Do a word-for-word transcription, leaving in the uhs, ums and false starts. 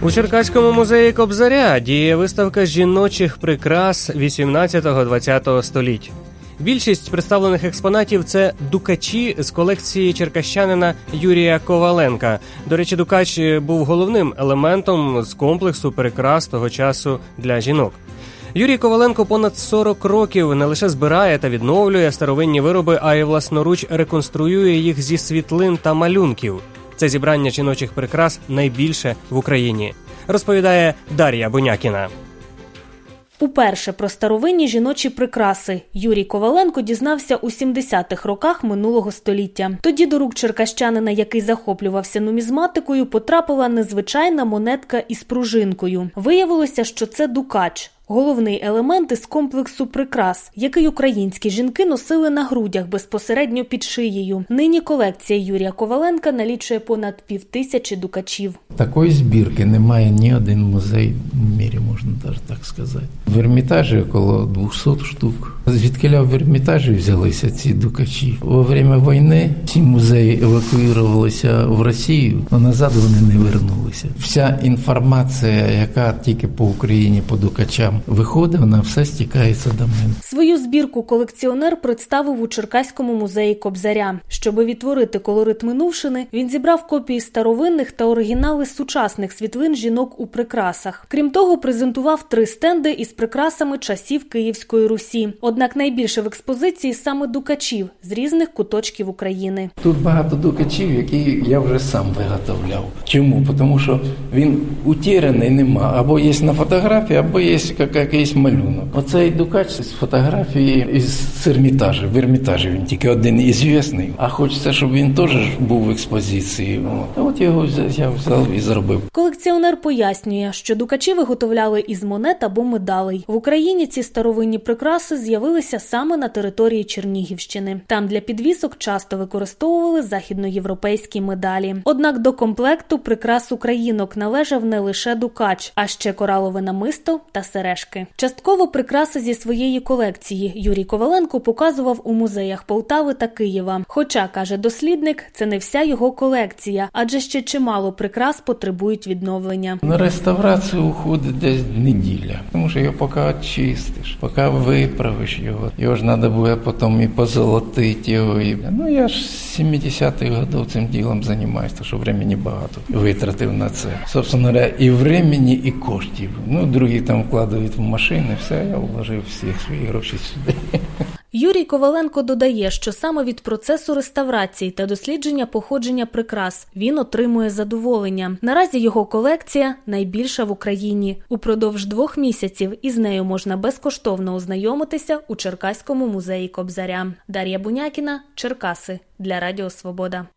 У Черкаському музеї Кобзаря діє виставка жіночих прикрас вісімнадцятого-двадцятого століть. Більшість представлених експонатів – це дукачі з колекції черкащанина Юрія Коваленка. До речі, дукач був головним елементом з комплексу прикрас того часу для жінок. Юрій Коваленко понад сорок років не лише збирає та відновлює старовинні вироби, а й власноруч реконструює їх зі світлин та малюнків. Це зібрання жіночих прикрас найбільше в Україні, розповідає Дар'я Бунякіна. Уперше про старовинні жіночі прикраси Юрій Коваленко дізнався у сімдесятих роках минулого століття. Тоді до рук черкащанина, який захоплювався нумізматикою, потрапила незвичайна монетка із пружинкою. Виявилося, що це дукач – головний елемент із комплексу прикрас, який українські жінки носили на грудях безпосередньо під шиєю. Нині колекція Юрія Коваленка налічує понад півтисячі дукачів. Такої збірки немає ні один музей в мірі, можна навіть так сказати. В Ермітажі около двохсот штук. Звідкиля в Ермітажі взялися ці дукачі? Во время війни ці музеї евакуювалися в Росію, але назад вони не вернулися. Вся інформація, яка тільки по Україні по дукачам виходить, вона все стікається до мене. Свою збірку колекціонер представив у Черкаському музеї Кобзаря. Щоби відтворити колорит минувшини, він зібрав копії старовинних та оригінали сучасних світлин жінок у прикрасах. Крім того, презентував три стенди із прикрасами часів Київської Русі. Однак найбільше в експозиції саме дукачів з різних куточків України. Тут багато дукачів, які я вже сам виготовляв. Чому? Тому що він утеряний нема. Або є на фотографії, або є якийсь малюнок. Оцей дукач з фотографії із Ермітажа. В Ермітажі він тільки один ізвісний. А хочеться, щоб він теж був в експозиції. От, От його я взяв і зробив. Колекціонер пояснює, що дукачі виготовляли із монет або медалей. В Україні ці старовинні прикраси з'явилися саме на території Чернігівщини. Там для підвісок часто використовували західноєвропейські медалі. Однак до комплекту прикрас українок належав не лише дукач, а ще коралове намисто та сережки. Частково прикраси зі своєї колекції Юрій Коваленко показував у музеях Полтави та Києва. Хоча, каже дослідник, це не вся його колекція, адже ще чимало прикрас потребують відновлення. На реставрацію уходить десь неділя, тому що його поки очистиш, поки виправиш його. Його ж треба буде потім і позолотити його. Ну, я ж з сімдесятих років цим ділом займаюся, тому що времени багато витратив на це. Собственно говоря, і времени, і коштів. Ну, другі там вкладають в машини, все, я вложив всі свої гроші сюди. Юрій Коваленко додає, що саме від процесу реставрації та дослідження походження прикрас він отримує задоволення. Наразі його колекція найбільша в Україні. Упродовж двох місяців із нею можна безкоштовно ознайомитися у Черкаському музеї Кобзаря. Дар'я Бунякіна, Черкаси, для Радіо Свобода.